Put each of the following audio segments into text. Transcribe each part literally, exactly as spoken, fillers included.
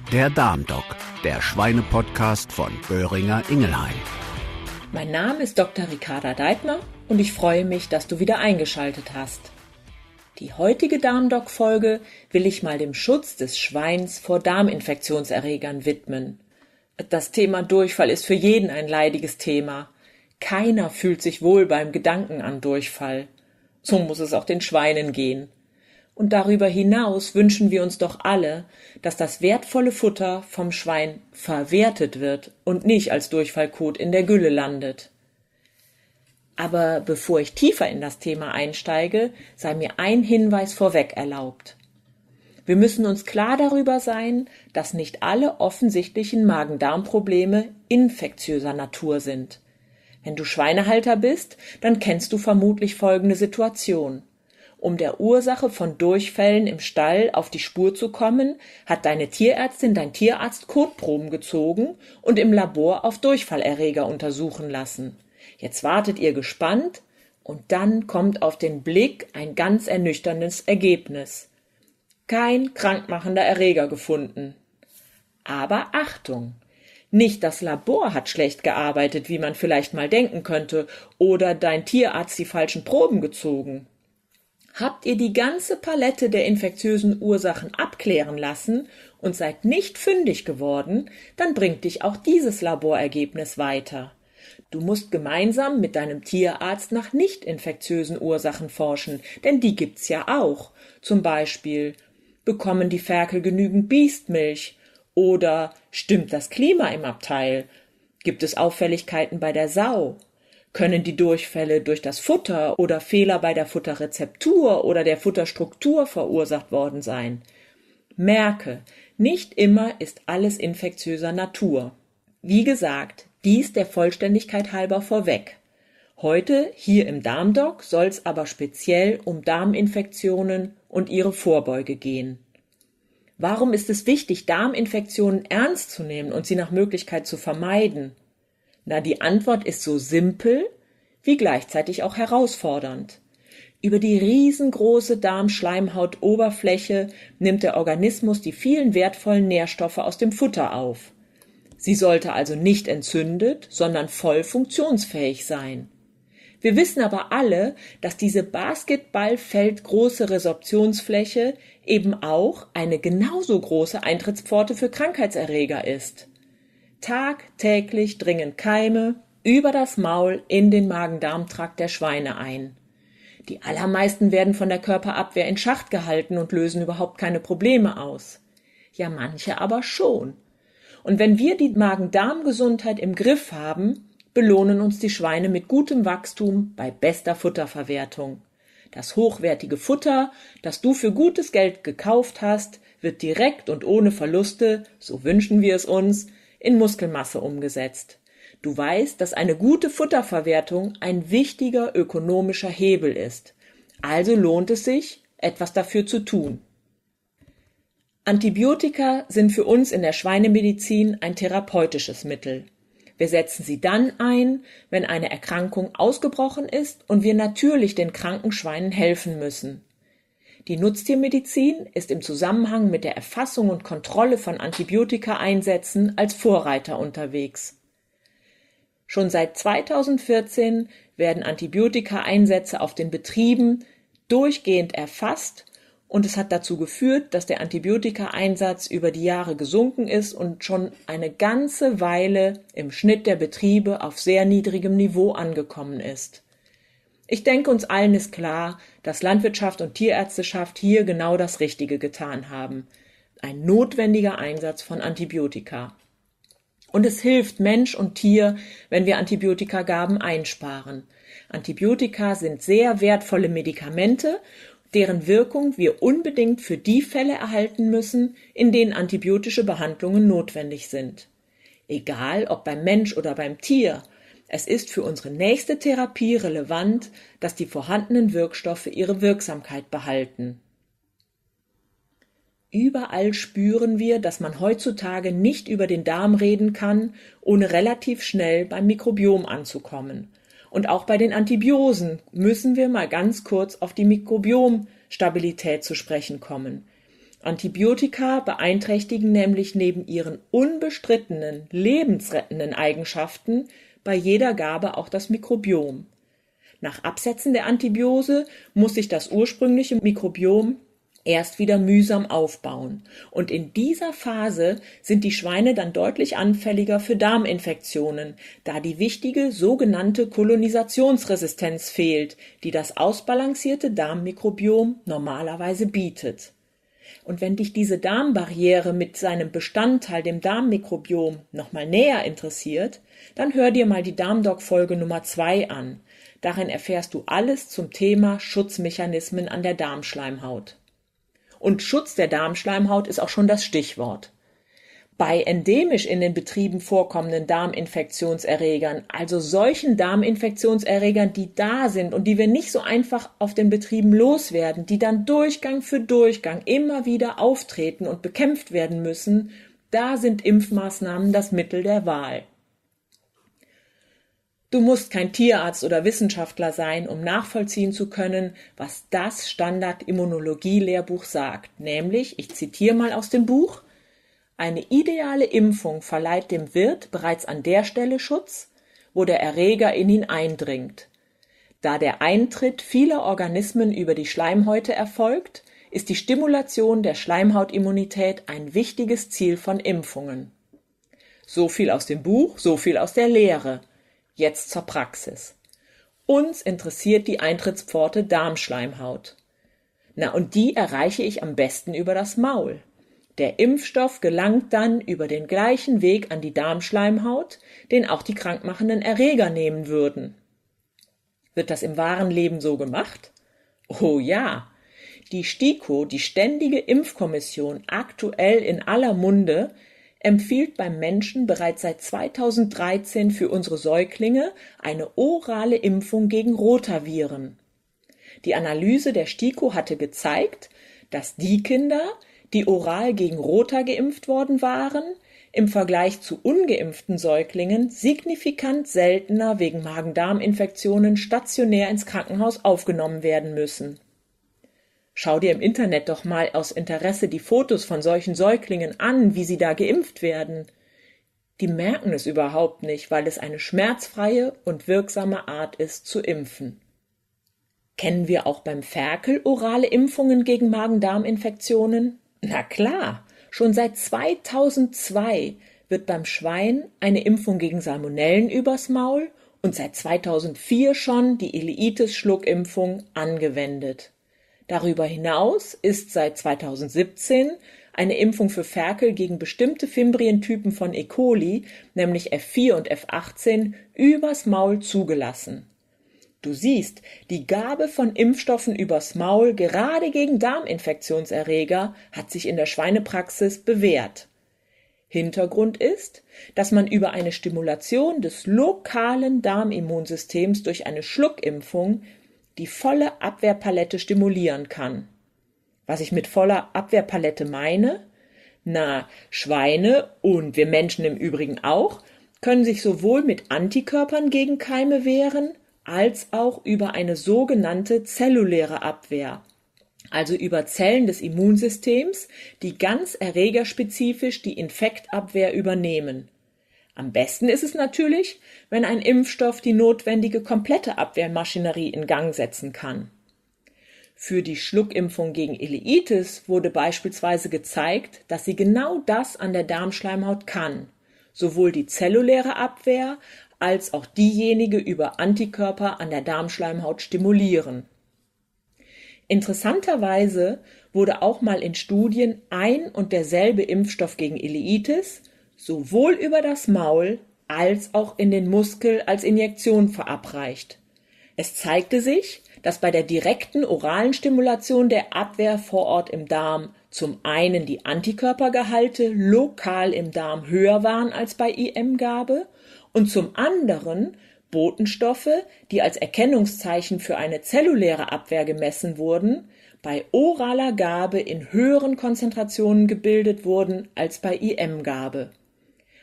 Der Darmdoc, der Schweine-Podcast von Boehringer Ingelheim. Mein Name ist Doktor Ricarda Deitmer und ich freue mich, dass du wieder eingeschaltet hast. Die heutige Darmdoc-Folge will ich mal dem Schutz des Schweins vor Darminfektionserregern widmen. Das Thema Durchfall ist für jeden ein leidiges Thema. Keiner fühlt sich wohl beim Gedanken an Durchfall. So muss es auch den Schweinen gehen. Und darüber hinaus wünschen wir uns doch alle, dass das wertvolle Futter vom Schwein verwertet wird und nicht als Durchfallkot in der Gülle landet. Aber bevor ich tiefer in das Thema einsteige, sei mir ein Hinweis vorweg erlaubt. Wir müssen uns klar darüber sein, dass nicht alle offensichtlichen Magen-Darm-Probleme infektiöser Natur sind. Wenn du Schweinehalter bist, dann kennst du vermutlich folgende Situation. Um der Ursache von Durchfällen im Stall auf die Spur zu kommen, hat deine Tierärztin, dein Tierarzt Kotproben gezogen und im Labor auf Durchfallerreger untersuchen lassen. Jetzt wartet ihr gespannt und dann kommt auf den Blick ein ganz ernüchterndes Ergebnis. Kein krankmachender Erreger gefunden. Aber Achtung! Nicht das Labor hat schlecht gearbeitet, wie man vielleicht mal denken könnte, oder dein Tierarzt die falschen Proben gezogen. Habt ihr die ganze Palette der infektiösen Ursachen abklären lassen und seid nicht fündig geworden, dann bringt dich auch dieses Laborergebnis weiter. Du musst gemeinsam mit deinem Tierarzt nach nicht infektiösen Ursachen forschen, denn die gibt's ja auch. Zum Beispiel, bekommen die Ferkel genügend Biestmilch? Oder stimmt das Klima im Abteil? Gibt es Auffälligkeiten bei der Sau? Können die Durchfälle durch das Futter oder Fehler bei der Futterrezeptur oder der Futterstruktur verursacht worden sein? Merke, nicht immer ist alles infektiöser Natur. Wie gesagt, dies der Vollständigkeit halber vorweg. Heute, hier im Darmdoc, soll es aber speziell um Darminfektionen und ihre Vorbeuge gehen. Warum ist es wichtig, Darminfektionen ernst zu nehmen und sie nach Möglichkeit zu vermeiden? Na, die Antwort ist so simpel wie gleichzeitig auch herausfordernd. Über die riesengroße Darmschleimhautoberfläche nimmt der Organismus die vielen wertvollen Nährstoffe aus dem Futter auf. Sie sollte also nicht entzündet, sondern voll funktionsfähig sein. Wir wissen aber alle, dass diese basketballfeldgroße Resorptionsfläche eben auch eine genauso große Eintrittspforte für Krankheitserreger ist. Tagtäglich dringen Keime über das Maul in den Magen-Darm-Trakt der Schweine ein. Die allermeisten werden von der Körperabwehr in Schacht gehalten und lösen überhaupt keine Probleme aus. Ja, manche aber schon. Und wenn wir die Magen-Darm-Gesundheit im Griff haben, belohnen uns die Schweine mit gutem Wachstum bei bester Futterverwertung. Das hochwertige Futter, das du für gutes Geld gekauft hast, wird direkt und ohne Verluste, so wünschen wir es uns, in Muskelmasse umgesetzt. Du weißt, dass eine gute Futterverwertung ein wichtiger ökonomischer Hebel ist. Also lohnt es sich, etwas dafür zu tun. Antibiotika sind für uns in der Schweinemedizin ein therapeutisches Mittel. Wir setzen sie dann ein, wenn eine Erkrankung ausgebrochen ist und wir natürlich den kranken Schweinen helfen müssen. Die Nutztiermedizin ist im Zusammenhang mit der Erfassung und Kontrolle von Antibiotika-Einsätzen als Vorreiter unterwegs. Schon seit zweitausendvierzehn werden Antibiotika-Einsätze auf den Betrieben durchgehend erfasst und es hat dazu geführt, dass der Antibiotika-Einsatz über die Jahre gesunken ist und schon eine ganze Weile im Schnitt der Betriebe auf sehr niedrigem Niveau angekommen ist. Ich denke, uns allen ist klar, dass Landwirtschaft und Tierärzteschaft hier genau das Richtige getan haben. Ein notwendiger Einsatz von Antibiotika. Und es hilft Mensch und Tier, wenn wir Antibiotikagaben einsparen. Antibiotika sind sehr wertvolle Medikamente, deren Wirkung wir unbedingt für die Fälle erhalten müssen, in denen antibiotische Behandlungen notwendig sind. Egal ob beim Mensch oder beim Tier, es ist für unsere nächste Therapie relevant, dass die vorhandenen Wirkstoffe ihre Wirksamkeit behalten. Überall spüren wir, dass man heutzutage nicht über den Darm reden kann, ohne relativ schnell beim Mikrobiom anzukommen. Und auch bei den Antibiosen müssen wir mal ganz kurz auf die Mikrobiomstabilität zu sprechen kommen. Antibiotika beeinträchtigen nämlich neben ihren unbestrittenen, lebensrettenden Eigenschaften bei jeder Gabe auch das Mikrobiom. Nach Absetzen der Antibiose muss sich das ursprüngliche Mikrobiom erst wieder mühsam aufbauen. Und in dieser Phase sind die Schweine dann deutlich anfälliger für Darminfektionen, da die wichtige sogenannte Kolonisationsresistenz fehlt, die das ausbalancierte Darmmikrobiom normalerweise bietet. Und wenn dich diese Darmbarriere mit seinem Bestandteil, dem Darmmikrobiom, nochmal näher interessiert, dann hör dir mal die Darmdoc-Folge Nummer zwei an. Darin erfährst du alles zum Thema Schutzmechanismen an der Darmschleimhaut. Und Schutz der Darmschleimhaut ist auch schon das Stichwort. Bei endemisch in den Betrieben vorkommenden Darminfektionserregern, also solchen Darminfektionserregern, die da sind und die wir nicht so einfach auf den Betrieben loswerden, die dann Durchgang für Durchgang immer wieder auftreten und bekämpft werden müssen, da sind Impfmaßnahmen das Mittel der Wahl. Du musst kein Tierarzt oder Wissenschaftler sein, um nachvollziehen zu können, was das Standard-Immunologie-Lehrbuch sagt, nämlich, ich zitiere mal aus dem Buch, eine ideale Impfung verleiht dem Wirt bereits an der Stelle Schutz, wo der Erreger in ihn eindringt. Da der Eintritt vieler Organismen über die Schleimhäute erfolgt, ist die Stimulation der Schleimhautimmunität ein wichtiges Ziel von Impfungen. So viel aus dem Buch, so viel aus der Lehre. Jetzt zur Praxis. Uns interessiert die Eintrittspforte Darmschleimhaut. Na, und die erreiche ich am besten über das Maul. Der Impfstoff gelangt dann über den gleichen Weg an die Darmschleimhaut, den auch die krankmachenden Erreger nehmen würden. Wird das im wahren Leben so gemacht? Oh ja! Die STIKO, die Ständige Impfkommission, aktuell in aller Munde, empfiehlt beim Menschen bereits seit zweitausenddreizehn für unsere Säuglinge eine orale Impfung gegen Rotaviren. Die Analyse der STIKO hatte gezeigt, dass die Kinder, die oral gegen Rota geimpft worden waren, im Vergleich zu ungeimpften Säuglingen signifikant seltener wegen Magen-Darm-Infektionen stationär ins Krankenhaus aufgenommen werden müssen. Schau dir im Internet doch mal aus Interesse die Fotos von solchen Säuglingen an, wie sie da geimpft werden. Die merken es überhaupt nicht, weil es eine schmerzfreie und wirksame Art ist zu impfen. Kennen wir auch beim Ferkel orale Impfungen gegen Magen-Darm-Infektionen? Na klar, schon seit zweitausendzwei wird beim Schwein eine Impfung gegen Salmonellen übers Maul und seit zweitausendvier schon die Ileitis-Schluckimpfung angewendet. Darüber hinaus ist seit zweitausendsiebzehn eine Impfung für Ferkel gegen bestimmte Fimbrientypen von E. coli, nämlich F vier und F achtzehn, übers Maul zugelassen. Du siehst, die Gabe von Impfstoffen übers Maul, gerade gegen Darminfektionserreger, hat sich in der Schweinepraxis bewährt. Hintergrund ist, dass man über eine Stimulation des lokalen Darmimmunsystems durch eine Schluckimpfung die volle Abwehrpalette stimulieren kann. Was ich mit voller Abwehrpalette meine? Na, Schweine und wir Menschen im Übrigen auch, können sich sowohl mit Antikörpern gegen Keime wehren, als auch über eine sogenannte zelluläre Abwehr, also über Zellen des Immunsystems, die ganz erregerspezifisch die Infektabwehr übernehmen. Am besten ist es natürlich, wenn ein Impfstoff die notwendige komplette Abwehrmaschinerie in Gang setzen kann. Für die Schluckimpfung gegen Ileitis wurde beispielsweise gezeigt, dass sie genau das an der Darmschleimhaut kann, sowohl die zelluläre Abwehr als auch diejenige über Antikörper an der Darmschleimhaut stimulieren. Interessanterweise wurde auch mal in Studien ein und derselbe Impfstoff gegen Ileitis sowohl über das Maul als auch in den Muskel als Injektion verabreicht. Es zeigte sich, dass bei der direkten oralen Stimulation der Abwehr vor Ort im Darm zum einen die Antikörpergehalte lokal im Darm höher waren als bei I M-Gabe und zum anderen Botenstoffe, die als Erkennungszeichen für eine zelluläre Abwehr gemessen wurden, bei oraler Gabe in höheren Konzentrationen gebildet wurden als bei I M-Gabe.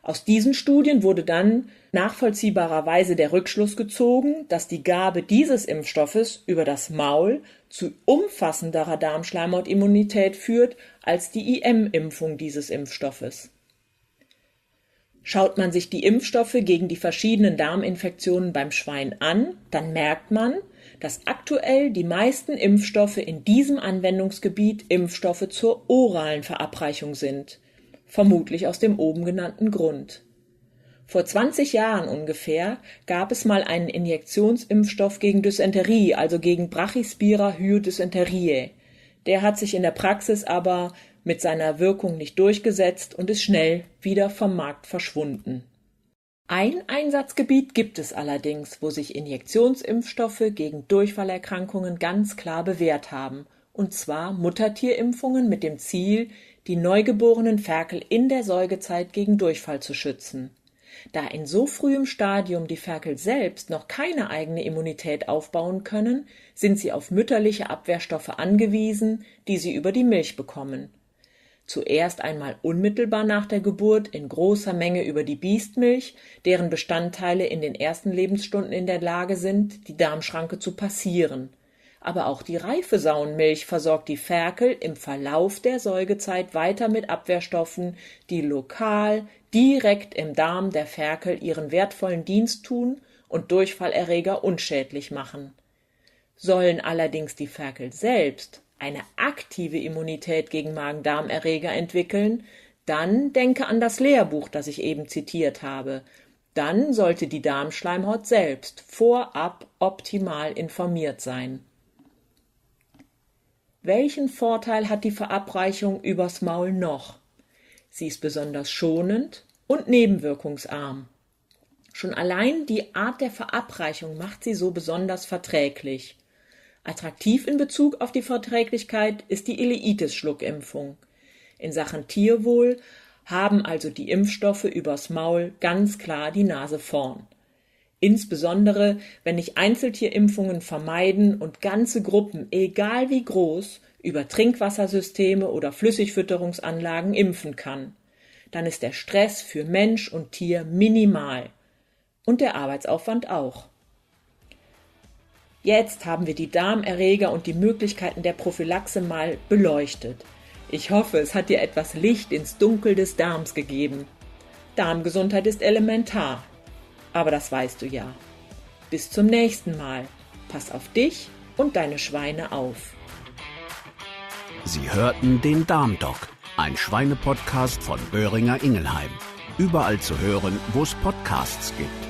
Aus diesen Studien wurde dann nachvollziehbarerweise der Rückschluss gezogen, dass die Gabe dieses Impfstoffes über das Maul zu umfassenderer Darmschleimhautimmunität führt als die I M-Impfung dieses Impfstoffes. Schaut man sich die Impfstoffe gegen die verschiedenen Darminfektionen beim Schwein an, dann merkt man, dass aktuell die meisten Impfstoffe in diesem Anwendungsgebiet Impfstoffe zur oralen Verabreichung sind. Vermutlich aus dem oben genannten Grund. Vor zwanzig Jahren ungefähr gab es mal einen Injektionsimpfstoff gegen Dysenterie, also gegen Brachyspira hyodyssenteriae. Der hat sich in der Praxis aber mit seiner Wirkung nicht durchgesetzt und ist schnell wieder vom Markt verschwunden. Ein Einsatzgebiet gibt es allerdings, wo sich Injektionsimpfstoffe gegen Durchfallerkrankungen ganz klar bewährt haben, und zwar Muttertierimpfungen mit dem Ziel, die neugeborenen Ferkel in der Säugezeit gegen Durchfall zu schützen. Da in so frühem Stadium die Ferkel selbst noch keine eigene Immunität aufbauen können, sind sie auf mütterliche Abwehrstoffe angewiesen, die sie über die Milch bekommen. Zuerst einmal unmittelbar nach der Geburt in großer Menge über die Biestmilch, deren Bestandteile in den ersten Lebensstunden in der Lage sind, die Darmschranke zu passieren. Aber auch die reife Sauenmilch versorgt die Ferkel im Verlauf der Säugezeit weiter mit Abwehrstoffen, die lokal, direkt im Darm der Ferkel ihren wertvollen Dienst tun und Durchfallerreger unschädlich machen. Sollen allerdings die Ferkel selbst eine aktive Immunität gegen Magen-Darm-Erreger entwickeln, dann denke an das Lehrbuch, das ich eben zitiert habe. Dann sollte die Darmschleimhaut selbst vorab optimal informiert sein. Welchen Vorteil hat die Verabreichung übers Maul noch? Sie ist besonders schonend und nebenwirkungsarm. Schon allein die Art der Verabreichung macht sie so besonders verträglich. Attraktiv in Bezug auf die Verträglichkeit ist die Ileitis-Schluckimpfung. In Sachen Tierwohl haben also die Impfstoffe übers Maul ganz klar die Nase vorn. Insbesondere, wenn ich Einzeltierimpfungen vermeiden und ganze Gruppen, egal wie groß, über Trinkwassersysteme oder Flüssigfütterungsanlagen impfen kann. Dann ist der Stress für Mensch und Tier minimal. Und der Arbeitsaufwand auch. Jetzt haben wir die Darmerreger und die Möglichkeiten der Prophylaxe mal beleuchtet. Ich hoffe, es hat dir etwas Licht ins Dunkel des Darms gegeben. Darmgesundheit ist elementar. Aber das weißt du ja. Bis zum nächsten Mal. Pass auf dich und deine Schweine auf. Sie hörten den Darmdoc, ein Schweinepodcast von Boehringer Ingelheim. Überall zu hören, wo es Podcasts gibt.